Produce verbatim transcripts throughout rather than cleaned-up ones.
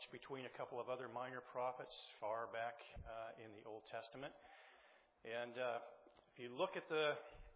between a couple of other minor prophets far back uh, in the Old Testament. And uh, if you look at the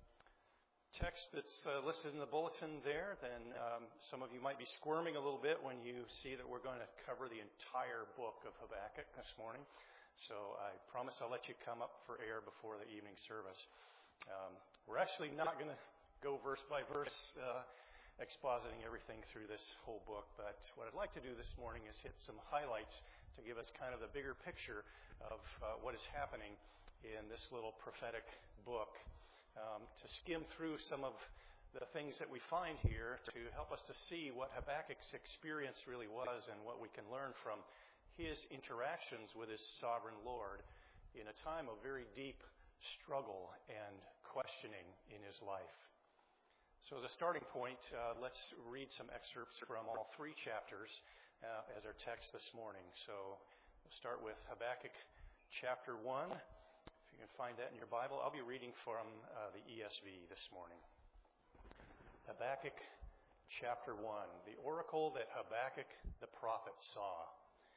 text that's uh, listed in the bulletin there, then um, some of you might be squirming a little bit when you see that we're going to cover the entire book of Habakkuk this morning. So I promise I'll let you come up for air before the evening service. Um, we're actually not going to go verse by verse uh, expositing everything through this whole book, but what I'd like to do this morning is hit some highlights to give us kind of the bigger picture of uh, what is happening in this little prophetic book, um, to skim through some of the things that we find here to help us to see what Habakkuk's experience really was and what we can learn from his interactions with his sovereign Lord in a time of very deep struggle and questioning in his life. So as a starting point, uh, let's read some excerpts from all three chapters uh, as our text this morning. So we'll start with Habakkuk chapter one. If you can find that in your Bible, I'll be reading from uh, the E S V this morning. Habakkuk chapter one, the oracle that Habakkuk the prophet saw.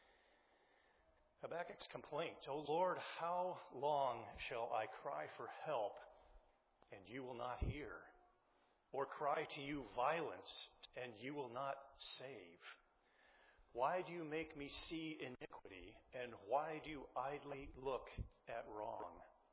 Habakkuk's complaint, O Lord, how long shall I cry for help, and you will not hear? Or cry to you violence, and you will not save? Why do you make me see iniquity, and why do you idly look at wrong?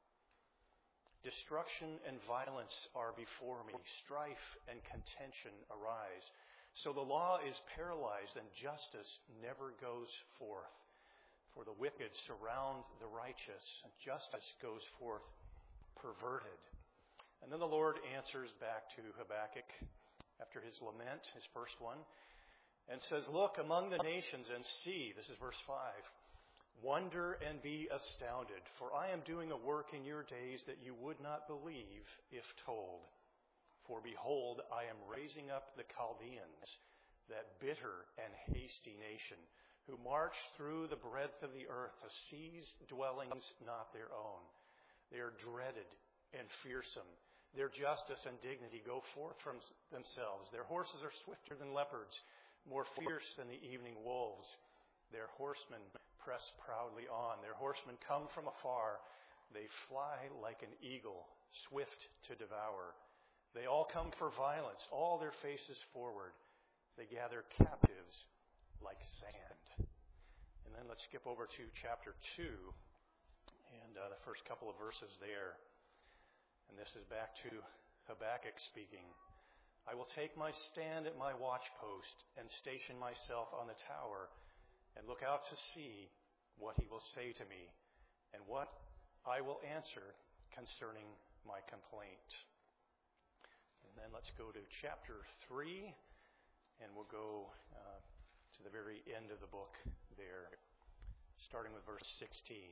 Destruction and violence are before me, strife and contention arise. So the law is paralyzed, and justice never goes forth. For the wicked surround the righteous, and justice goes forth perverted. And then the Lord answers back to Habakkuk after his lament, his first one, and says, Look among the nations and see, this is verse five, wonder and be astounded, for I am doing a work in your days that you would not believe if told. For behold, I am raising up the Chaldeans, that bitter and hasty nation, who march through the breadth of the earth to seize dwellings not their own. They are dreaded and fearsome. Their justice and dignity go forth from themselves. Their horses are swifter than leopards, more fierce than the evening wolves. Their horsemen press proudly on. Their horsemen come from afar. They fly like an eagle, swift to devour. They all come for violence, all their faces forward. They gather captives like sand. And then let's skip over to chapter two and uh, the first couple of verses there. And this is back to Habakkuk speaking. I will take my stand at my watchpost and station myself on the tower and look out to see what he will say to me and what I will answer concerning my complaint. And then let's go to chapter three, and we'll go uh, to the very end of the book there, starting with verse sixteen.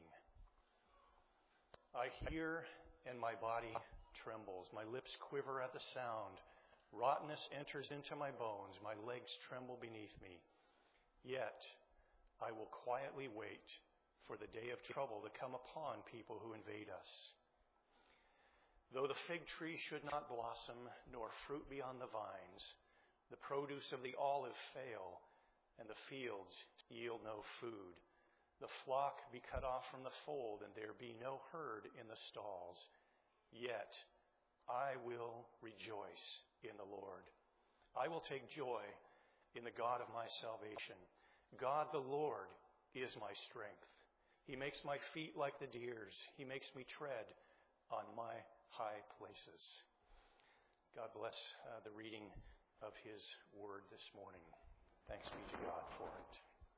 I hear and my body trembles. My lips quiver at the sound. Rottenness enters into my bones. My legs tremble beneath me. Yet I will quietly wait for the day of trouble to come upon people who invade us. Though the fig tree should not blossom, nor fruit be on the vines, the produce of the olive fail, and the fields yield no food. The flock be cut off from the fold, and there be no herd in the stalls. Yet I will rejoice in the Lord. I will take joy in the God of my salvation. God the Lord is my strength. He makes my feet like the deer's. He makes me tread on my high places. God bless uh, the reading of his word this morning. Thanks be to God for it.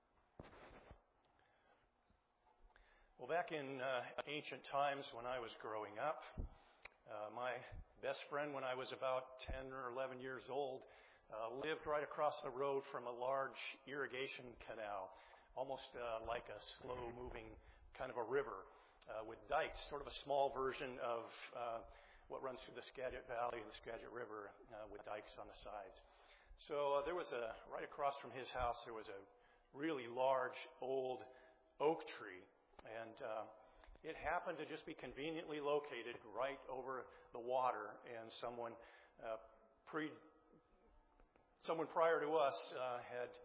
Well, back in uh, ancient times when I was growing up, uh, my best friend when I was about ten or eleven years old uh, lived right across the road from a large irrigation canal, almost uh, like a slow-moving kind of a river uh, with dikes, sort of a small version of uh, what runs through the Skagit Valley and the Skagit River uh, with dikes on the sides. So uh, there was a, right across from his house, there was a really large old oak tree. And uh, it happened to just be conveniently located right over the water. And someone uh, pre, someone prior to us uh, had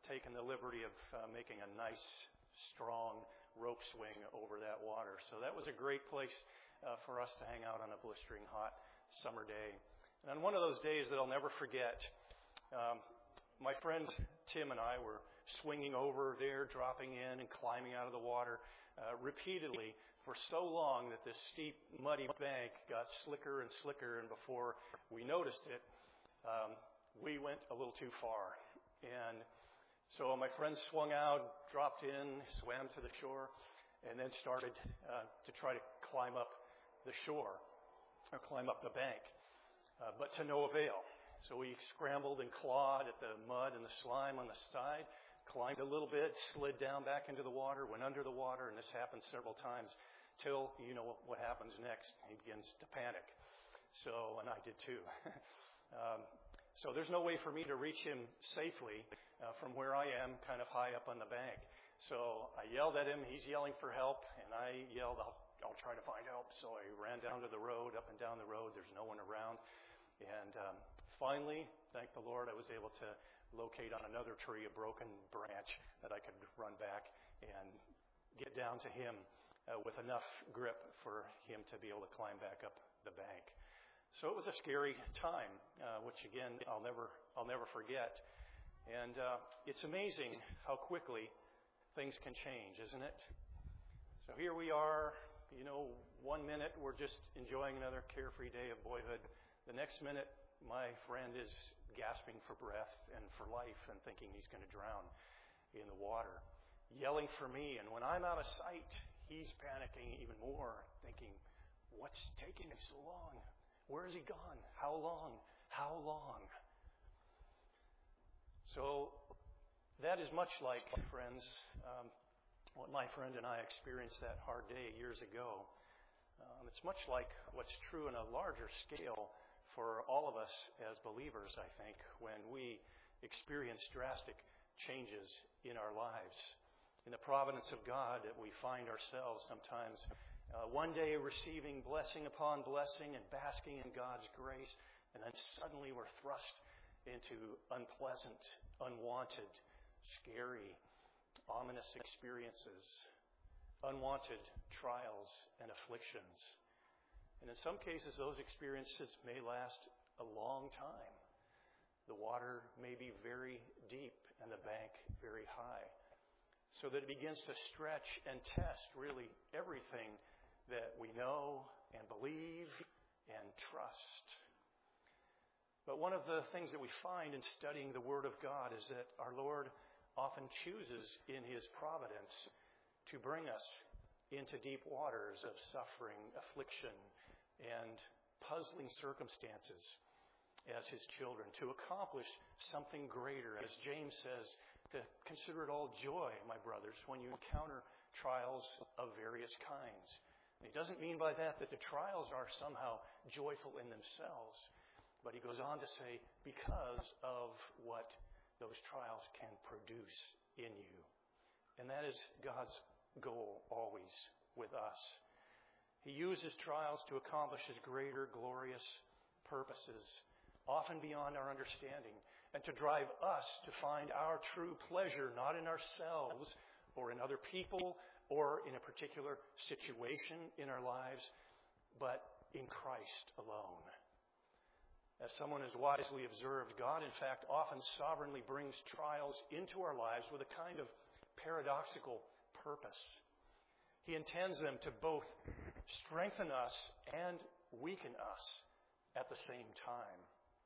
taken the liberty of uh, making a nice, strong rope swing over that water. So that was a great place uh, for us to hang out on a blistering hot summer day. And on one of those days that I'll never forget, um, my friend Tim and I were swinging over there, dropping in and climbing out of the water uh, repeatedly for so long that this steep, muddy bank got slicker and slicker, and before we noticed it, um, we went a little too far. And so my friend swung out, dropped in, swam to the shore, and then started uh, to try to climb up the shore, or climb up the bank, uh, but to no avail. So we scrambled and clawed at the mud and the slime on the side, climbed a little bit, slid down back into the water, went under the water, and this happened several times till you know what happens next. He begins to panic. So, and I did too. um, so there's no way for me to reach him safely uh, from where I am, kind of high up on the bank. So I yelled at him. He's yelling for help, and I yelled, I'll, I'll try to find help. So I ran down to the road, up and down the road. There's no one around. And um, finally, thank the Lord, I was able to locate on another tree a broken branch that I could run back and get down to him uh, with enough grip for him to be able to climb back up the bank. So it was a scary time, uh, which again I'll never I'll never forget. And uh, it's amazing how quickly things can change, isn't it? So here we are, you know, one minute we're just enjoying another carefree day of boyhood. The next minute, my friend is gasping for breath and for life and thinking he's going to drown in the water, yelling for me. And when I'm out of sight, he's panicking even more, thinking, what's taking him so long? Where has he gone? How long? How long? So that is much like, friends, um, what my friend and I experienced that hard day years ago. Um, it's much like what's true in a larger scale for all of us as believers, I think, when we experience drastic changes in our lives. In the providence of God that we find ourselves sometimes uh, one day receiving blessing upon blessing and basking in God's grace, and then suddenly we're thrust into unpleasant, unwanted, scary, ominous experiences, unwanted trials and afflictions. And in some cases, those experiences may last a long time. The water may be very deep and the bank very high, so that it begins to stretch and test really everything that we know and believe and trust. But one of the things that we find in studying the Word of God is that our Lord often chooses in His providence to bring us into deep waters of suffering, affliction, and puzzling circumstances as His children, to accomplish something greater. As James says, to consider it all joy, my brothers, when you encounter trials of various kinds. And he doesn't mean by that that the trials are somehow joyful in themselves, but he goes on to say, because of what those trials can produce in you. And that is God's goal always with us. He uses trials to accomplish His greater, glorious purposes, often beyond our understanding, and to drive us to find our true pleasure not in ourselves or in other people or in a particular situation in our lives, but in Christ alone. As someone has wisely observed, God, in fact, often sovereignly brings trials into our lives with a kind of paradoxical purpose. He intends them to both strengthen us and weaken us at the same time.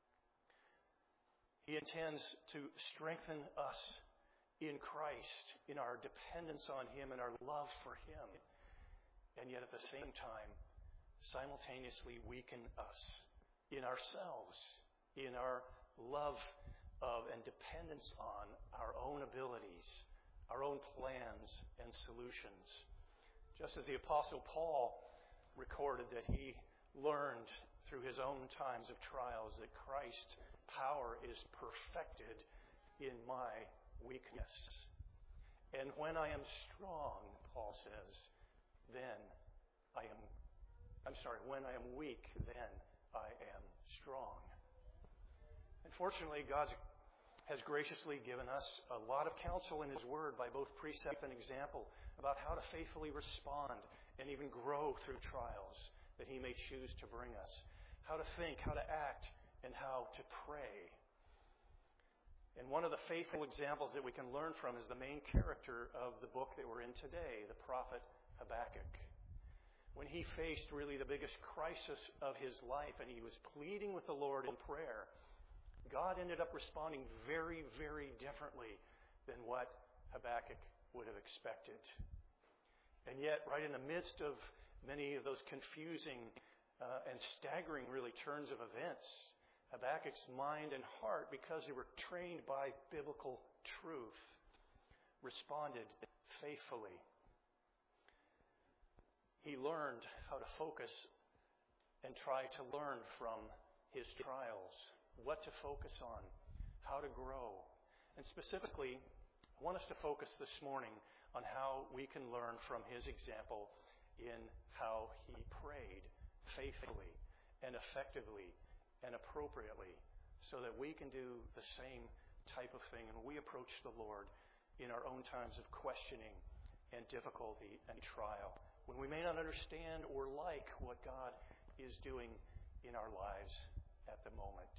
He intends to strengthen us in Christ, in our dependence on Him and our love for Him, and yet at the same time, simultaneously weaken us in ourselves, in our love of and dependence on our own abilities, our own plans and solutions. Just as the Apostle Paul recorded that he learned through his own times of trials that Christ's power is perfected in my weakness. And when I am strong, Paul says, then I am, I'm sorry, when I am weak, then I am strong. And fortunately, God has graciously given us a lot of counsel in His Word by both precept and example about how to faithfully respond and even grow through trials that He may choose to bring us, how to think, how to act, and how to pray. And one of the faithful examples that we can learn from is the main character of the book that we're in today, the prophet Habakkuk. When he faced really the biggest crisis of his life and he was pleading with the Lord in prayer, God ended up responding very, very differently than what Habakkuk would have expected. And yet, right in the midst of many of those confusing uh, and staggering, really, turns of events, Habakkuk's mind and heart, because they were trained by biblical truth, responded faithfully. He learned how to focus and try to learn from his trials, what to focus on, how to grow. And specifically, I want us to focus this morning on how we can learn from his example in how he prayed faithfully and effectively and appropriately so that we can do the same type of thing when we approach the Lord in our own times of questioning and difficulty and trial, when we may not understand or like what God is doing in our lives at the moment.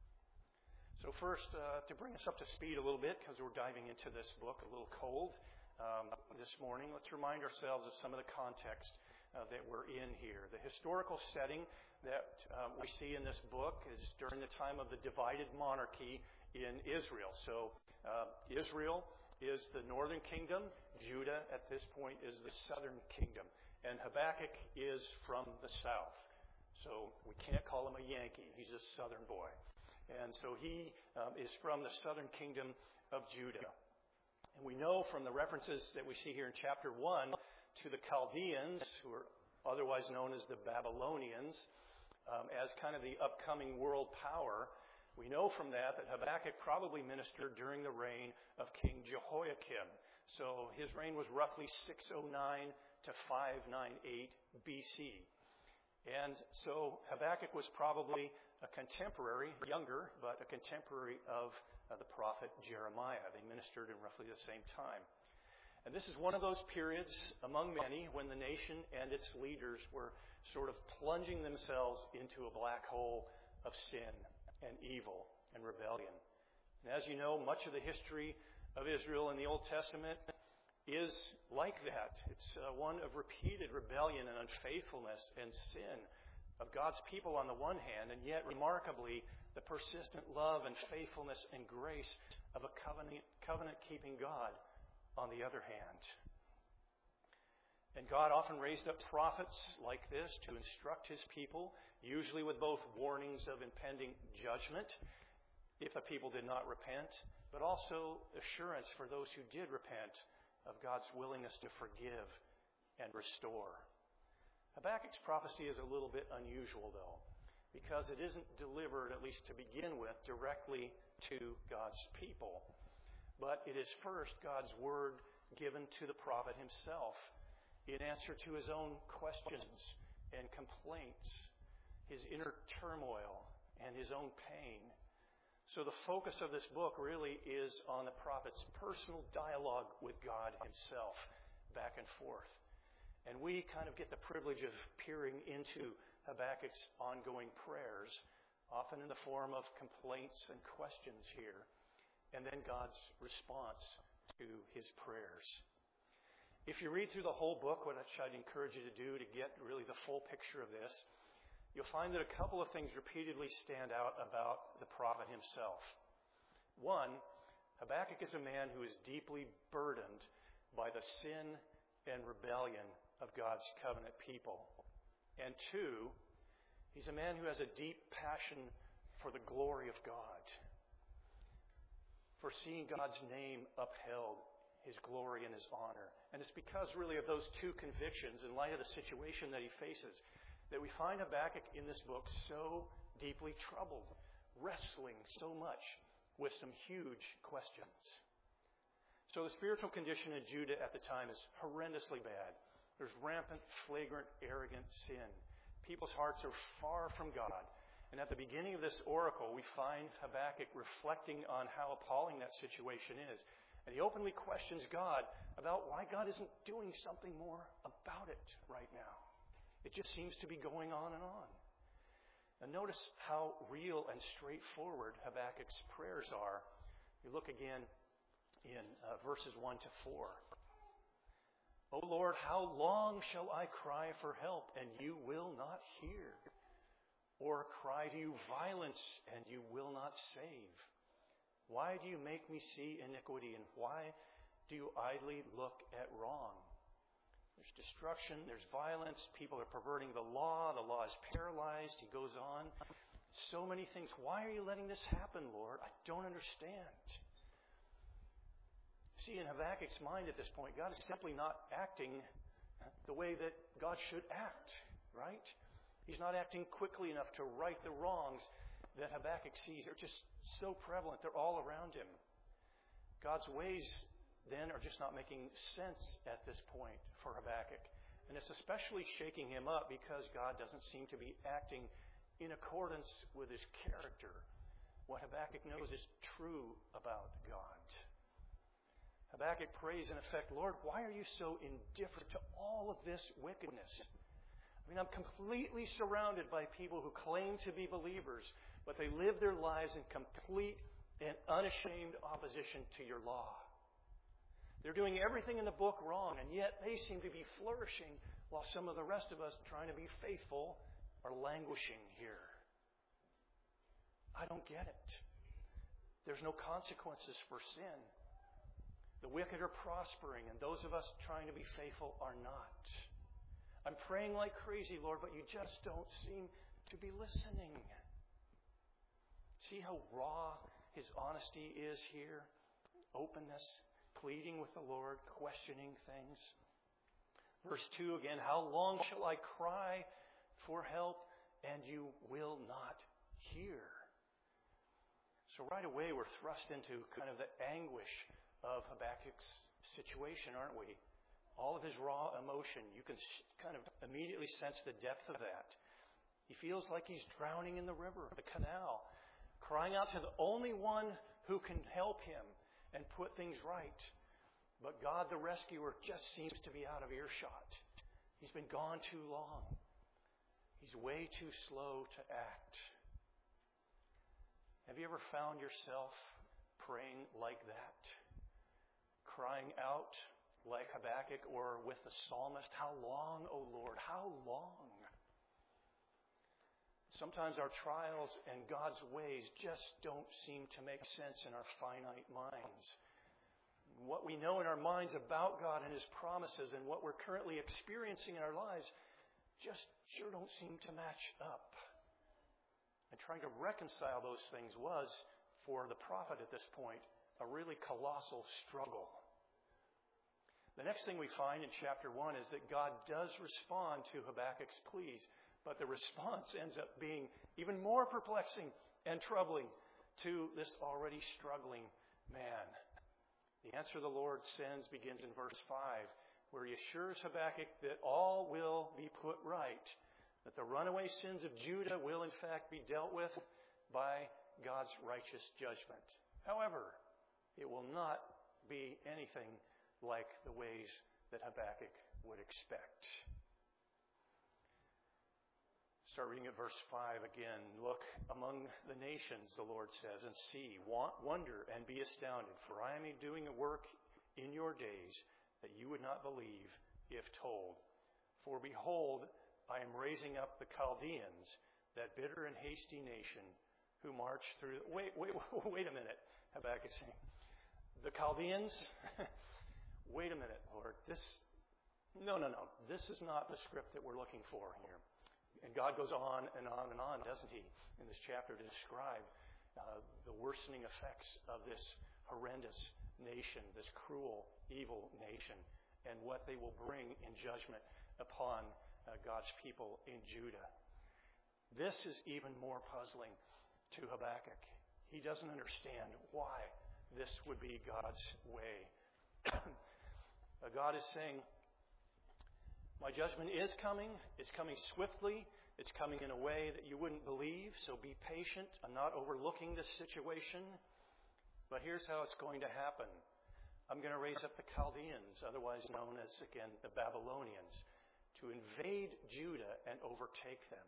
So first, uh, to bring us up to speed a little bit, because we're diving into this book a little cold um, this morning, let's remind ourselves of some of the context uh, that we're in here. The historical setting that uh, we see in this book is during the time of the divided monarchy in Israel. So uh, Israel is the northern kingdom. Judah, at this point, is the southern kingdom. And Habakkuk is from the south. So we can't call him a Yankee. He's a southern boy. And so he um, is from the southern kingdom of Judah. And we know from the references that we see here in chapter one to the Chaldeans, who are otherwise known as the Babylonians, um, as kind of the upcoming world power. We know from that that Habakkuk probably ministered during the reign of King Jehoiakim. So his reign was roughly six oh nine to five ninety-eight B C. And so Habakkuk was probably a contemporary, younger, but a contemporary of uh, the prophet Jeremiah. They ministered in roughly the same time. And this is one of those periods among many when the nation and its leaders were sort of plunging themselves into a black hole of sin and evil and rebellion. And as you know, much of the history of Israel in the Old Testament is like that. It's uh, one of repeated rebellion and unfaithfulness and sin of God's people on the one hand, and yet remarkably the persistent love and faithfulness and grace of a covenant, covenant-keeping God on the other hand. And God often raised up prophets like this to instruct his people, usually with both warnings of impending judgment if a people did not repent, but also assurance for those who did repent of God's willingness to forgive and restore. Habakkuk's prophecy is a little bit unusual, though, because it isn't delivered, at least to begin with, directly to God's people. But it is first God's word given to the prophet himself in answer to his own questions and complaints, his inner turmoil, and his own pain. So the focus of this book really is on the prophet's personal dialogue with God himself, back and forth. And we kind of get the privilege of peering into Habakkuk's ongoing prayers, often in the form of complaints and questions here, and then God's response to his prayers. If you read through the whole book, which I'd encourage you to do to get really the full picture of this, you'll find that a couple of things repeatedly stand out about the prophet himself. One, Habakkuk is a man who is deeply burdened by the sin and rebellion of God's covenant people. And two, he's a man who has a deep passion for the glory of God, for seeing God's name upheld, his glory and his honor. And it's because really of those two convictions, in light of the situation that he faces, that we find Habakkuk in this book so deeply troubled, wrestling so much with some huge questions. So the spiritual condition in Judah at the time is horrendously bad. There's rampant, flagrant, arrogant sin. People's hearts are far from God, And at the beginning of this oracle, we find Habakkuk reflecting on how appalling that situation is. And he openly questions God about why God isn't doing something more about it right now. It just seems to be going on and on. And notice how real and straightforward Habakkuk's prayers are. You look again in uh, verses one to four. O Lord, how long shall I cry for help, and you will not hear? Or cry to you violence, and you will not save? Why do you make me see iniquity, and why do you idly look at wrong? There's destruction, there's violence, people are perverting the law, the law is paralyzed, he goes on. So many things. Why are you letting this happen, Lord? I don't understand. See, in Habakkuk's mind at this point, God is simply not acting the way that God should act, right? He's not acting quickly enough to right the wrongs that Habakkuk sees. They're just so prevalent. They're all around him. God's ways, then, are just not making sense at this point for Habakkuk. And it's especially shaking him up because God doesn't seem to be acting in accordance with his character. What Habakkuk knows is true about God. Habakkuk prays, in effect, Lord, why are you so indifferent to all of this wickedness? I mean, I'm completely surrounded by people who claim to be believers, but they live their lives in complete and unashamed opposition to your law. They're doing everything in the book wrong, and yet they seem to be flourishing while some of the rest of us trying to be faithful are languishing here. I don't get it. There's no consequences for sin. The wicked are prospering, and those of us trying to be faithful are not. I'm praying like crazy, Lord, but you just don't seem to be listening. See how raw his honesty is here? Openness, pleading with the Lord, questioning things. Verse two again, how long shall I cry for help, and you will not hear? So right away we're thrust into kind of the anguish of Habakkuk's situation, aren't we? All of his raw emotion, you can kind of immediately sense the depth of that. He feels like he's drowning in the river, the canal, crying out to the only one who can help him and put things right. But God, the rescuer, just seems to be out of earshot. He's been gone too long. He's way too slow to act. Have you ever found yourself praying like that? Crying out like Habakkuk or with the psalmist, how long, O Lord, how long? Sometimes our trials and God's ways just don't seem to make sense in our finite minds. What we know in our minds about God and His promises and what we're currently experiencing in our lives just sure don't seem to match up. And trying to reconcile those things was, for the prophet at this point, a really colossal struggle. The next thing we find in chapter one is that God does respond to Habakkuk's pleas, but the response ends up being even more perplexing and troubling to this already struggling man. The answer the Lord sends begins in verse five, where He assures Habakkuk that all will be put right, that the runaway sins of Judah will in fact be dealt with by God's righteous judgment. However, it will not be anything like the ways that Habakkuk would expect. Start reading at verse five again. Look among the nations, the Lord says, and see, wonder and be astounded, for I am doing a work in your days that you would not believe if told. For behold, I am raising up the Chaldeans, that bitter and hasty nation, who march through... Wait, wait, wait a minute, Habakkuk is saying. The Chaldeans? Wait a minute, Lord. This, no, no, no. This is not the script that we're looking for here. And God goes on and on and on, doesn't He, in this chapter to describe uh, the worsening effects of this horrendous nation, this cruel, evil nation, and what they will bring in judgment upon uh, God's people in Judah. This is even more puzzling to Habakkuk. He doesn't understand why this would be God's way. God is saying, my judgment is coming. It's coming swiftly. It's coming in a way that you wouldn't believe, so be patient. I'm not overlooking this situation, but here's how it's going to happen. I'm going to raise up the Chaldeans, otherwise known as, again, the Babylonians, to invade Judah and overtake them.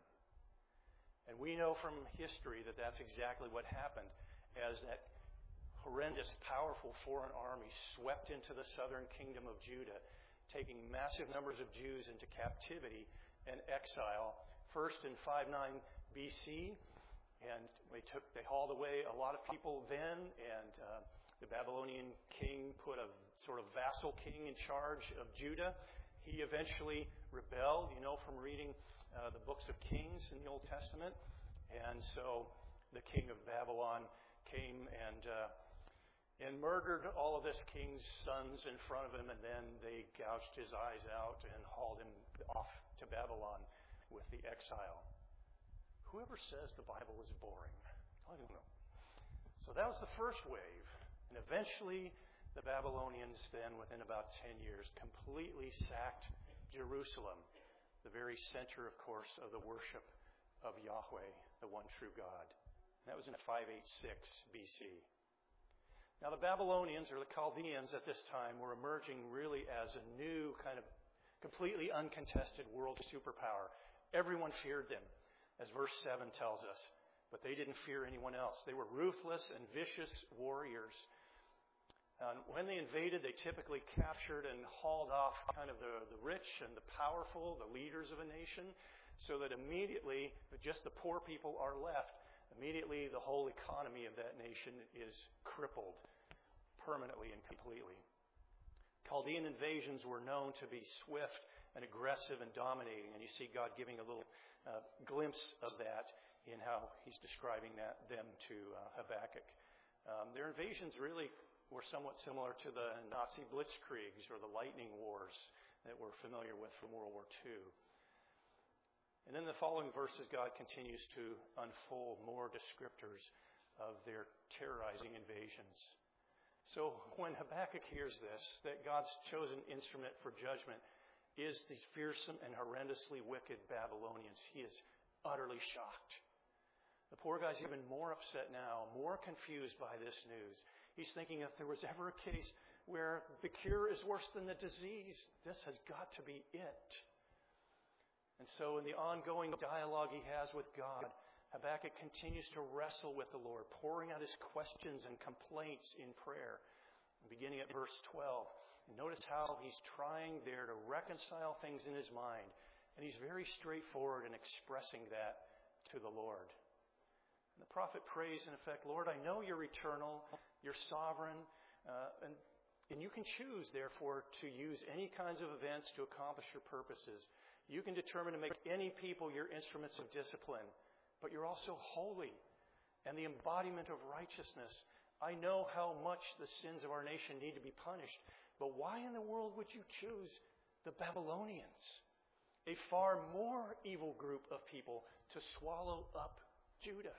And we know from history that that's exactly what happened, as that horrendous, powerful foreign army swept into the southern kingdom of Judah, taking massive numbers of Jews into captivity and exile, first in five nine B C, and they took they hauled away a lot of people then, and uh, the Babylonian king put a sort of vassal king in charge of Judah. He eventually rebelled, you know, from reading uh, the books of Kings in the Old Testament, and so the king of Babylon came and uh, and murdered all of this king's sons in front of him, and then they gouged his eyes out and hauled him off to Babylon with the exile. Whoever says the Bible is boring, I don't know. So that was the first wave. And eventually the Babylonians then, within about ten years, completely sacked Jerusalem, the very center, of course, of the worship of Yahweh, the one true God. That was in five eighty-six B C. Now the Babylonians, or the Chaldeans at this time, were emerging really as a new kind of completely uncontested world superpower. Everyone feared them, as verse seven tells us, but they didn't fear anyone else. They were ruthless and vicious warriors. And when they invaded, they typically captured and hauled off kind of the, the rich and the powerful, the leaders of a nation, so that immediately, just the poor people are left. Immediately, the whole economy of that nation is crippled permanently and completely. Chaldean invasions were known to be swift and aggressive and dominating, and you see God giving a little uh, glimpse of that in how He's describing that them to uh, Habakkuk. Um, their invasions really were somewhat similar to the Nazi blitzkriegs or the lightning wars that we're familiar with from World War Two. And in the following verses, God continues to unfold more descriptors of their terrorizing invasions. So when Habakkuk hears this, that God's chosen instrument for judgment is these fearsome and horrendously wicked Babylonians, he is utterly shocked. The poor guy's even more upset now, more confused by this news. He's thinking if there was ever a case where the cure is worse than the disease, this has got to be it. And so in the ongoing dialogue he has with God, Habakkuk continues to wrestle with the Lord, pouring out his questions and complaints in prayer, beginning at verse twelve. And notice how he's trying there to reconcile things in his mind. And he's very straightforward in expressing that to the Lord. And the prophet prays, in effect, Lord, I know you're eternal, you're sovereign, uh, and, and you can choose, therefore, to use any kinds of events to accomplish your purposes. You can determine to make any people your instruments of discipline. But you're also holy and the embodiment of righteousness. I know how much the sins of our nation need to be punished. But why in the world would you choose the Babylonians, a far more evil group of people, to swallow up Judah?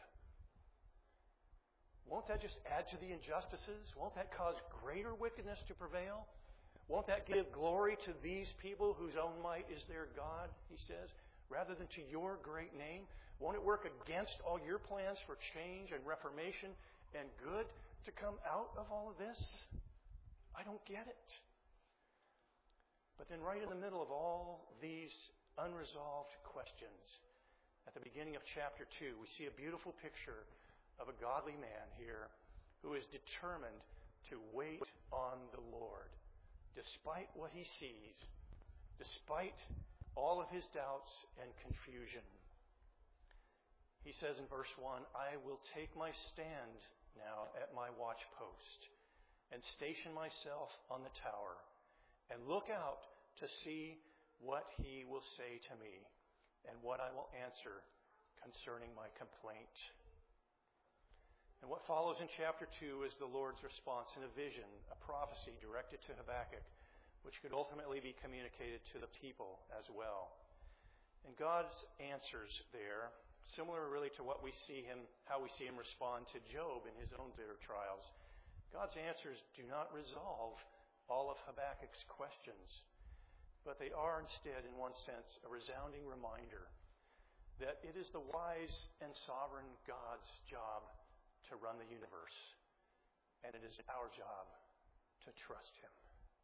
Won't that just add to the injustices? Won't that cause greater wickedness to prevail? Won't that give glory to these people whose own might is their God, he says, rather than to your great name? Won't it work against all your plans for change and reformation and good to come out of all of this? I don't get it. But then right in the middle of all these unresolved questions, at the beginning of chapter two, we see a beautiful picture of a godly man here who is determined to wait on the Lord, despite what he sees, despite all of his doubts and confusion. He says in verse one, I will take my stand now at my watchpost and station myself on the tower and look out to see what he will say to me and what I will answer concerning my complaint. And what follows in chapter two is the Lord's response in a vision, a prophecy directed to Habakkuk, which could ultimately be communicated to the people as well. And God's answers there, similar really to what we see him, how we see him respond to Job in his own bitter trials, God's answers do not resolve all of Habakkuk's questions, but they are instead, in one sense, a resounding reminder that it is the wise and sovereign God's job to run the universe, and it is our job to trust Him.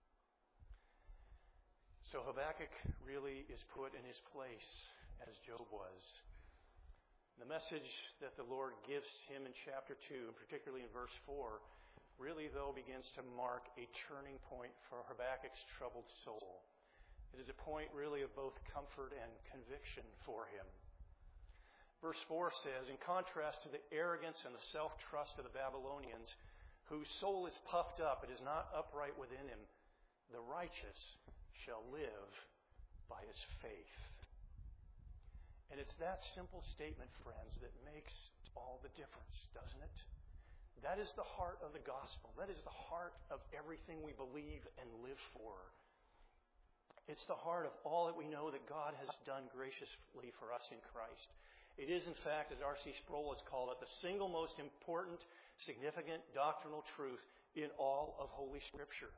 So Habakkuk really is put in his place as Job was. The message that the Lord gives him in chapter two, and particularly in verse four, really, though, begins to mark a turning point for Habakkuk's troubled soul. It is a point, really, of both comfort and conviction for him. Verse four says, in contrast to the arrogance and the self-trust of the Babylonians, whose soul is puffed up, it is not upright within him, the righteous shall live by his faith. And it's that simple statement, friends, that makes all the difference, doesn't it? That is the heart of the gospel. That is the heart of everything we believe and live for. It's the heart of all that we know that God has done graciously for us in Christ. It is, in fact, as R C Sproul has called it, the single most important, significant doctrinal truth in all of Holy Scripture.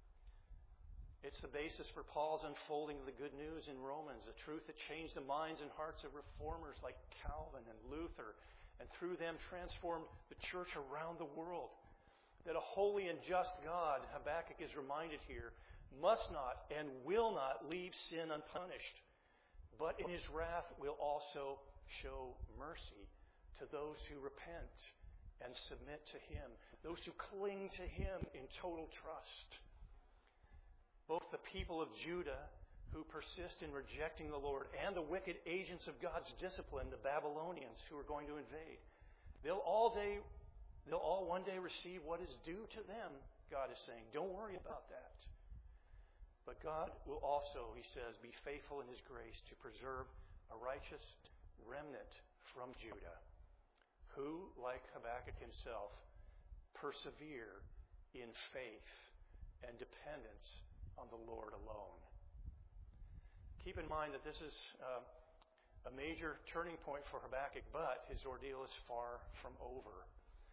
It's the basis for Paul's unfolding of the good news in Romans, a truth that changed the minds and hearts of reformers like Calvin and Luther, and through them transformed the church around the world. That a holy and just God, Habakkuk is reminded here, must not and will not leave sin unpunished, but in His wrath will also show mercy to those who repent and submit to Him, those who cling to Him in total trust. Both the people of Judah who persist in rejecting the Lord and the wicked agents of God's discipline, the Babylonians who are going to invade, they'll all day, they'll all one day receive what is due to them, God is saying. Don't worry about that. But God will also, He says, be faithful in His grace to preserve a righteous remnant from Judah who, like Habakkuk himself, persevere in faith and dependence on the Lord alone. Keep in mind that this is uh, a major turning point for Habakkuk, but his ordeal is far from over.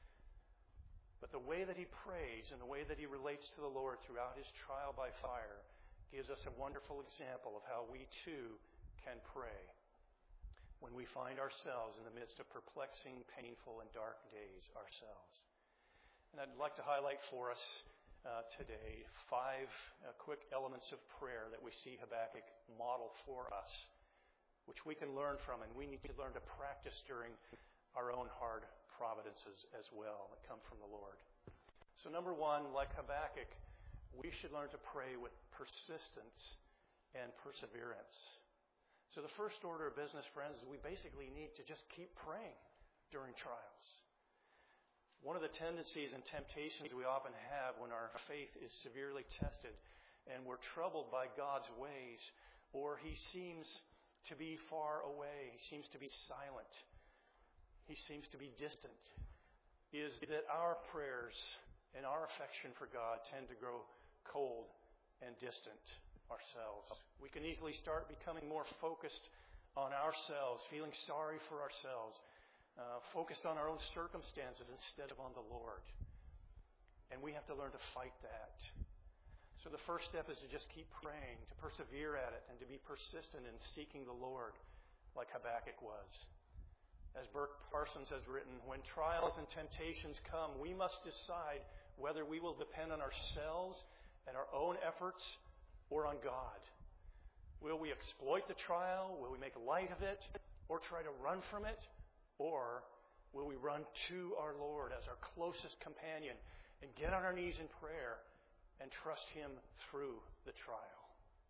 But the way that he prays and the way that he relates to the Lord throughout his trial by fire gives us a wonderful example of how we too can pray when we find ourselves in the midst of perplexing, painful, and dark days ourselves. And I'd like to highlight for us Uh, today, five uh, quick elements of prayer that we see Habakkuk model for us, which we can learn from, and we need to learn to practice during our own hard providences as well that come from the Lord. So number one, like Habakkuk, we should learn to pray with persistence and perseverance. So the first order of business, friends, is we basically need to just keep praying during trials. One of the tendencies and temptations we often have when our faith is severely tested and we're troubled by God's ways, or He seems to be far away, He seems to be silent, He seems to be distant, is that our prayers and our affection for God tend to grow cold and distant ourselves. We can easily start becoming more focused on ourselves, feeling sorry for ourselves, Uh, focused on our own circumstances instead of on the Lord. And we have to learn to fight that. So the first step is to just keep praying, to persevere at it, and to be persistent in seeking the Lord like Habakkuk was. As Burke Parsons has written, when trials and temptations come, we must decide whether we will depend on ourselves and our own efforts or on God. Will we exploit the trial? Will we make light of it? Or try to run from it? Or will we run to our Lord as our closest companion and get on our knees in prayer and trust Him through the trial?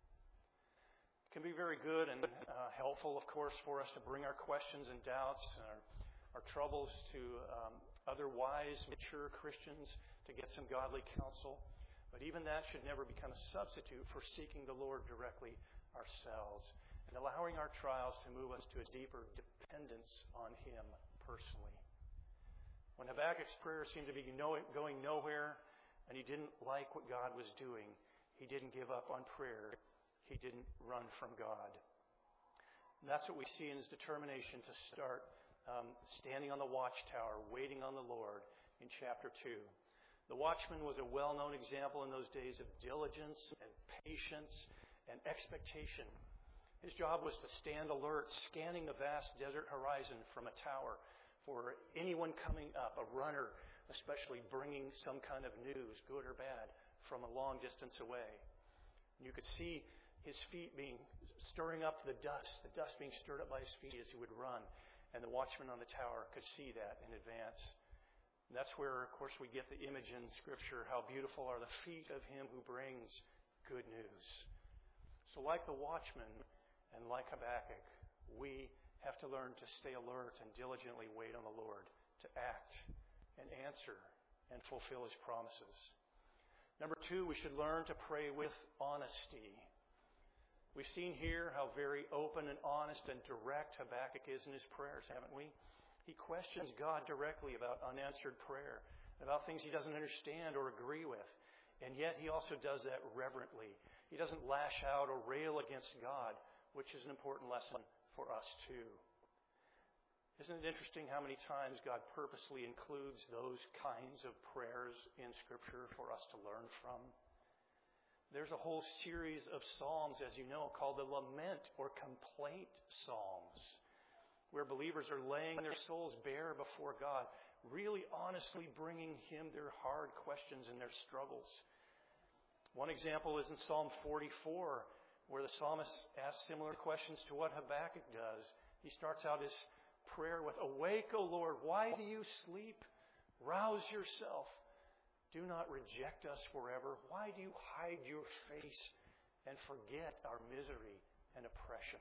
It can be very good and uh, helpful, of course, for us to bring our questions and doubts and our, our troubles to um, other wise, mature Christians to get some godly counsel. But even that should never become a substitute for seeking the Lord directly ourselves and allowing our trials to move us to a deeper dependence on Him personally. When Habakkuk's prayers seemed to be no, going nowhere and he didn't like what God was doing, he didn't give up on prayer. He didn't run from God. And that's what we see in his determination to start um, standing on the watchtower, waiting on the Lord in chapter two. The watchman was a well-known example in those days of diligence and patience and expectation. His job was to stand alert, scanning the vast desert horizon from a tower for anyone coming up, a runner, especially bringing some kind of news, good or bad, from a long distance away. You could see his feet being stirring up the dust, the dust being stirred up by his feet as he would run. And the watchman on the tower could see that in advance. And that's where, of course, we get the image in Scripture, how beautiful are the feet of him who brings good news. So like the watchman and like Habakkuk, we have to learn to stay alert and diligently wait on the Lord to act and answer and fulfill his promises. Number two, we should learn to pray with honesty. We've seen here how very open and honest and direct Habakkuk is in his prayers, haven't we? He questions God directly about unanswered prayer, about things he doesn't understand or agree with. And yet he also does that reverently. He doesn't lash out or rail against God, which is an important lesson for us too. Isn't it interesting how many times God purposely includes those kinds of prayers in Scripture for us to learn from? There's a whole series of psalms, as you know, called the lament or complaint psalms, where believers are laying their souls bare before God, really honestly bringing him their hard questions and their struggles. One example is in Psalm forty-four, where the psalmist asks similar questions to what Habakkuk does. He starts out his prayer with, "Awake, O Lord, why do you sleep? Rouse yourself. Do not reject us forever. Why do you hide your face and forget our misery and oppression?"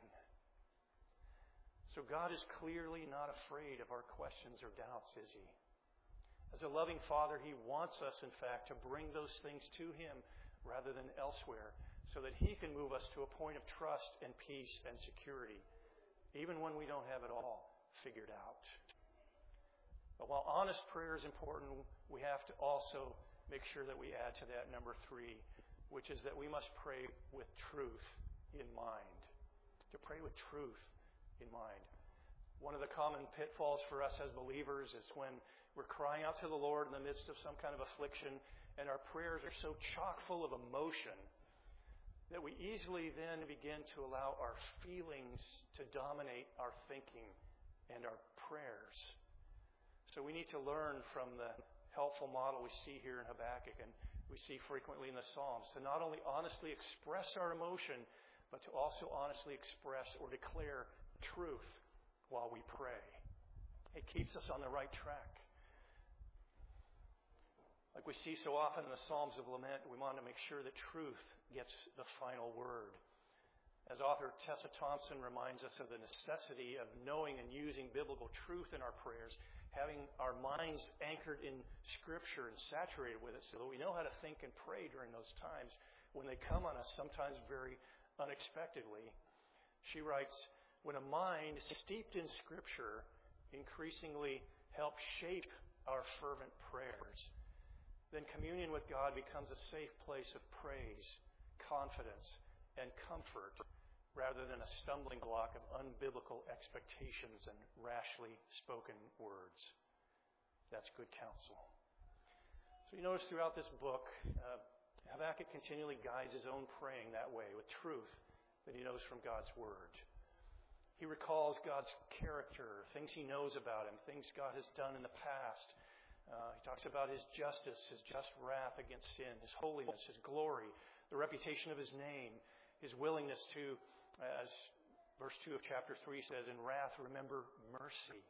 So God is clearly not afraid of our questions or doubts, is he? As a loving Father, he wants us, in fact, to bring those things to him rather than elsewhere, so that he can move us to a point of trust and peace and security, even when we don't have it all figured out. But while honest prayer is important, we have to also make sure that we add to that number three, which is that we must pray with truth in mind. To pray with truth in mind. One of the common pitfalls for us as believers is when we're crying out to the Lord in the midst of some kind of affliction, and our prayers are so chock full of emotion that we easily then begin to allow our feelings to dominate our thinking and our prayers. So we need to learn from the helpful model we see here in Habakkuk and we see frequently in the Psalms to not only honestly express our emotion, but to also honestly express or declare truth while we pray. It keeps us on the right track. Like we see so often in the Psalms of Lament, we want to make sure that truth gets the final word. As author Tessa Thompson reminds us of the necessity of knowing and using biblical truth in our prayers, having our minds anchored in Scripture and saturated with it so that we know how to think and pray during those times when they come on us, sometimes very unexpectedly. She writes, "When a mind steeped in Scripture increasingly helps shape our fervent prayers, then communion with God becomes a safe place of praise, confidence, and comfort, rather than a stumbling block of unbiblical expectations and rashly spoken words." That's good counsel. So you notice throughout this book, uh, Habakkuk continually guides his own praying that way, with truth that he knows from God's Word. He recalls God's character, things he knows about him, things God has done in the past. Uh, he talks about his justice, his just wrath against sin, his holiness, his glory, the reputation of his name, his willingness to, as verse two of chapter three says, "In wrath remember mercy."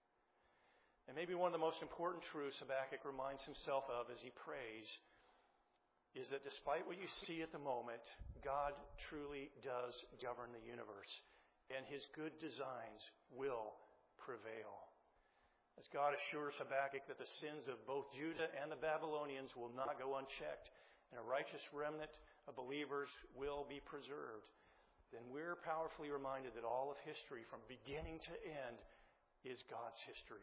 And maybe one of the most important truths Habakkuk reminds himself of as he prays is that despite what you see at the moment, God truly does govern the universe, and his good designs will prevail. As God assures Habakkuk that the sins of both Judah and the Babylonians will not go unchecked, and a righteous remnant of believers will be preserved, then we're powerfully reminded that all of history, from beginning to end, is God's history.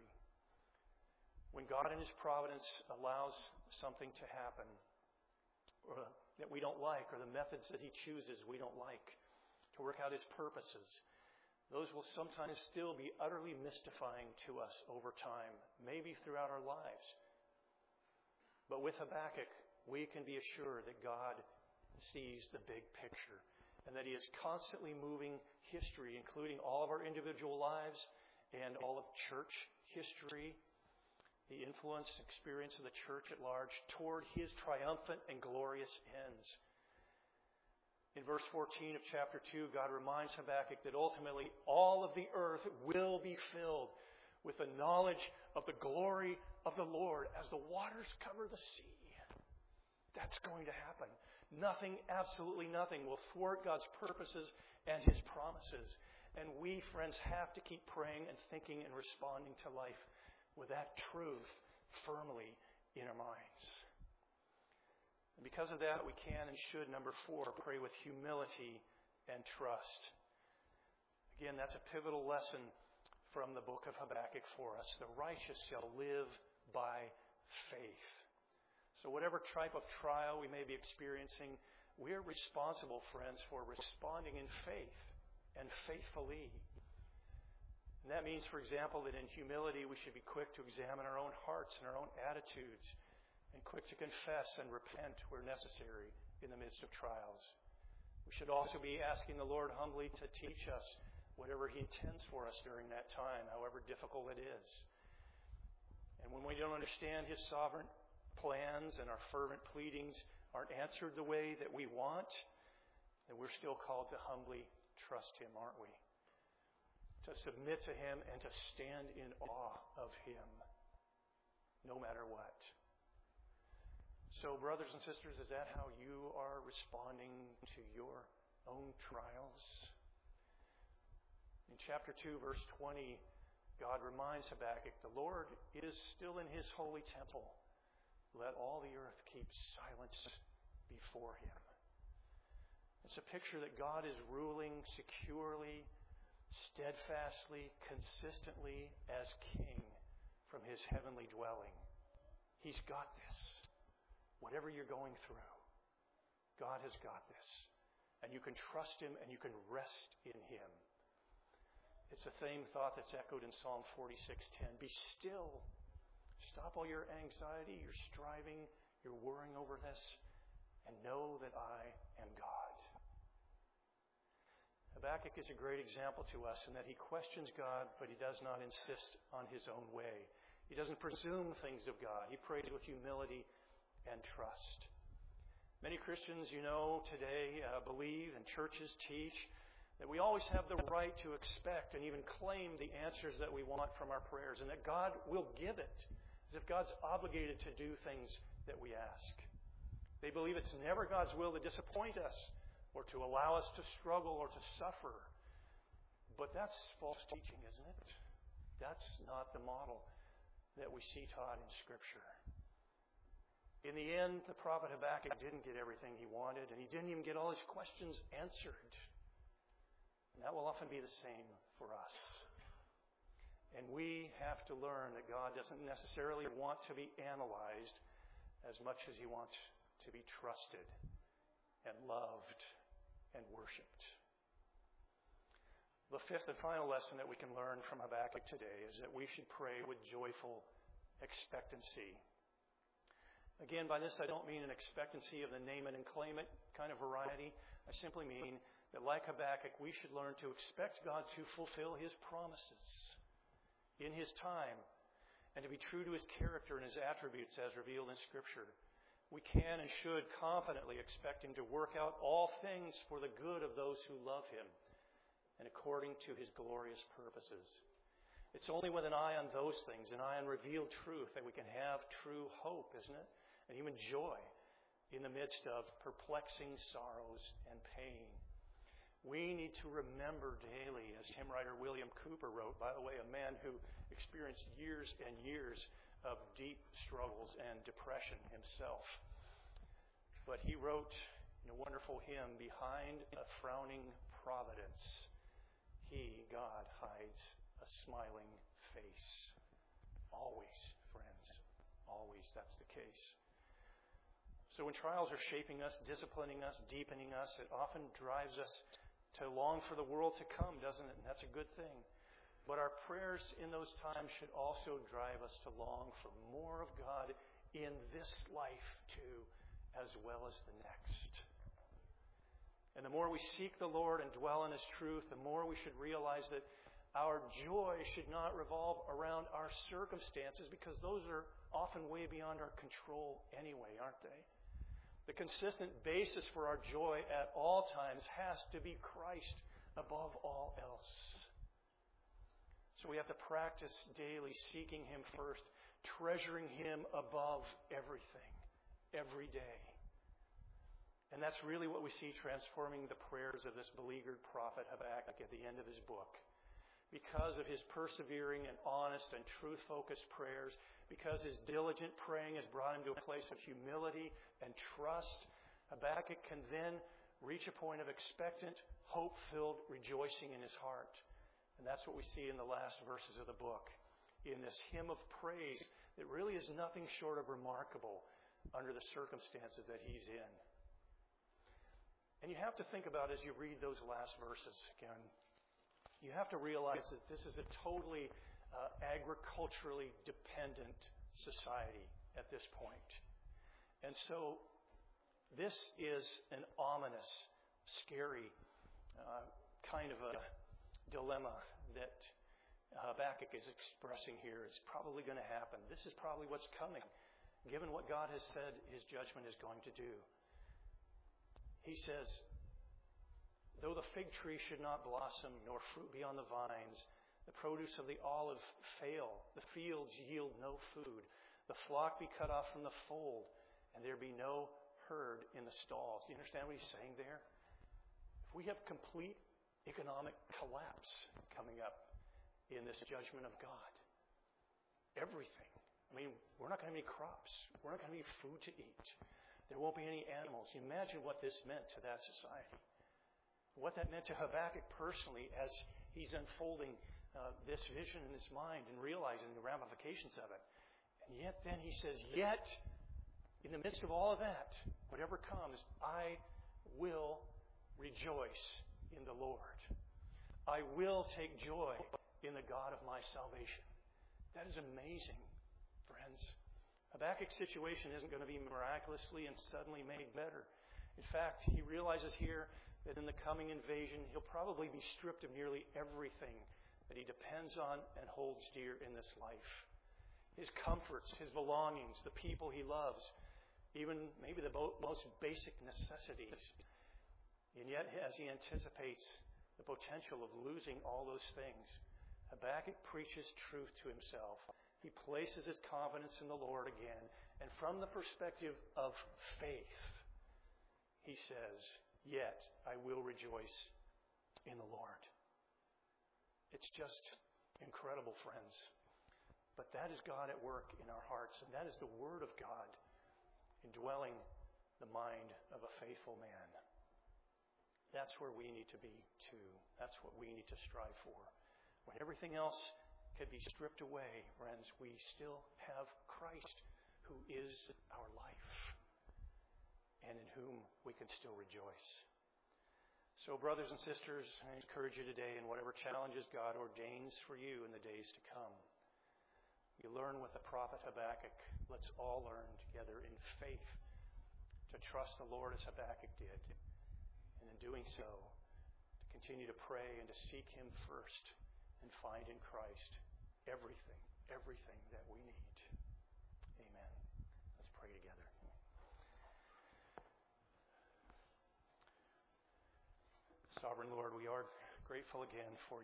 When God in his providence allows something to happen or that we don't like, or the methods that he chooses we don't like to work out his purposes, those will sometimes still be utterly mystifying to us over time, maybe throughout our lives. But with Habakkuk, we can be assured that God sees the big picture, and and that He is constantly moving history, including all of our individual lives and all of church history, the influence and experience of the church at large, toward His triumphant and glorious ends. In verse fourteen of chapter two, God reminds Habakkuk that ultimately all of the earth will be filled with the knowledge of the glory of the Lord as the waters cover the sea. That's going to happen. Nothing, absolutely nothing, will thwart God's purposes and His promises. And we, friends, have to keep praying and thinking and responding to life with that truth firmly in our minds. And because of that, we can and should, number four, pray with humility and trust. Again, that's a pivotal lesson from the book of Habakkuk for us. The righteous shall live by faith. So whatever type of trial we may be experiencing, we're responsible, friends, for responding in faith and faithfully. And that means, for example, that in humility we should be quick to examine our own hearts and our own attitudes, and quick to confess and repent where necessary in the midst of trials. We should also be asking the Lord humbly to teach us whatever He intends for us during that time, however difficult it is. And when we don't understand His sovereign plans and our fervent pleadings aren't answered the way that we want, then we're still called to humbly trust Him, aren't we? To submit to Him and to stand in awe of Him, no matter what. So, brothers and sisters, is that how you are responding to your own trials? In chapter two, verse twenty, God reminds Habakkuk, the Lord is still in His holy temple. Let all the earth keep silence before Him. It's a picture that God is ruling securely, steadfastly, consistently as King from His heavenly dwelling. He's got this. Whatever you're going through, God has got this. And you can trust Him and you can rest in Him. It's the same thought that's echoed in Psalm forty-six ten. Be still. Stop all your anxiety, your striving, your worrying over this, and know that I am God. Habakkuk is a great example to us in that he questions God, but he does not insist on his own way. He doesn't presume things of God. He prays with humility and trust. Many Christians, you know, today uh, believe and churches teach that we always have the right to expect and even claim the answers that we want from our prayers, and that God will give it, as if God's obligated to do things that we ask. They believe it's never God's will to disappoint us or to allow us to struggle or to suffer. But that's false teaching, isn't it? That's not the model that we see taught in Scripture. In the end, the prophet Habakkuk didn't get everything he wanted, and he didn't even get all his questions answered. And that will often be the same for us. And we have to learn that God doesn't necessarily want to be analyzed as much as He wants to be trusted and loved and worshipped. The fifth and final lesson that we can learn from Habakkuk today is that we should pray with joyful expectancy. Again, by this I don't mean an expectancy of the name it and claim it kind of variety. I simply mean that, like Habakkuk, we should learn to expect God to fulfill His promises in His time, and to be true to His character and His attributes as revealed in Scripture. We can and should confidently expect Him to work out all things for the good of those who love Him and according to His glorious purposes. It's only with an eye on those things, an eye on revealed truth, that we can have true hope, isn't it? And even joy in the midst of perplexing sorrows and pain. We need to remember daily, as hymn writer William Cooper wrote, by the way, a man who experienced years and years of deep struggles and depression himself. But he wrote in a wonderful hymn, behind a frowning providence, He, God, hides a smiling face. Always, friends, always that's the case. So when trials are shaping us, disciplining us, deepening us, it often drives us to long for the world to come, doesn't it? And that's a good thing. But our prayers in those times should also drive us to long for more of God in this life too, as well as the next. And the more we seek the Lord and dwell in His truth, the more we should realize that our joy should not revolve around our circumstances, because those are often way beyond our control anyway, aren't they? The consistent basis for our joy at all times has to be Christ above all else. So we have to practice daily seeking Him first, treasuring Him above everything, every day. And that's really what we see transforming the prayers of this beleaguered prophet Habakkuk at the end of his book. Because of his persevering and honest and truth-focused prayers, because his diligent praying has brought him to a place of humility and trust, Habakkuk can then reach a point of expectant, hope-filled rejoicing in his heart. And that's what we see in the last verses of the book, in this hymn of praise that really is nothing short of remarkable under the circumstances that he's in. And you have to think about, as you read those last verses again, you have to realize that this is a totally uh, agriculturally dependent society at this point. And so this is an ominous, scary uh, kind of a dilemma that Habakkuk is expressing here. It's probably going to happen. This is probably what's coming, given what God has said His judgment is going to do. He says, though the fig tree should not blossom, nor fruit be on the vines, the produce of the olive fail, the fields yield no food, the flock be cut off from the fold, and there be no herd in the stalls. You understand what he's saying there? If we have complete economic collapse coming up in this judgment of God, everything. I mean, we're not going to have any crops. We're not going to have any food to eat. There won't be any animals. Imagine what this meant to that society. What that meant to Habakkuk personally as he's unfolding uh, this vision in his mind and realizing the ramifications of it. And yet then he says, yet, in the midst of all of that, whatever comes, I will rejoice in the Lord. I will take joy in the God of my salvation. That is amazing, friends. Habakkuk's situation isn't going to be miraculously and suddenly made better. In fact, he realizes here that in the coming invasion, he'll probably be stripped of nearly everything that he depends on and holds dear in this life. His comforts, his belongings, the people he loves, even maybe the most basic necessities. And yet, as he anticipates the potential of losing all those things, Habakkuk preaches truth to himself. He places his confidence in the Lord again. And from the perspective of faith, he says, yet I will rejoice in the Lord. It's just incredible, friends. But that is God at work in our hearts, and that is the Word of God indwelling the mind of a faithful man. That's where we need to be too. That's what we need to strive for. When everything else can be stripped away, friends, we still have Christ, who is our life, and in whom we can still rejoice. So, brothers and sisters, I encourage you today, in whatever challenges God ordains for you in the days to come, you learn with the prophet Habakkuk. Let's all learn together in faith to trust the Lord as Habakkuk did, and in doing so, to continue to pray and to seek Him first and find in Christ everything, everything that we need. Amen. Let's pray together. Sovereign Lord, we are grateful again for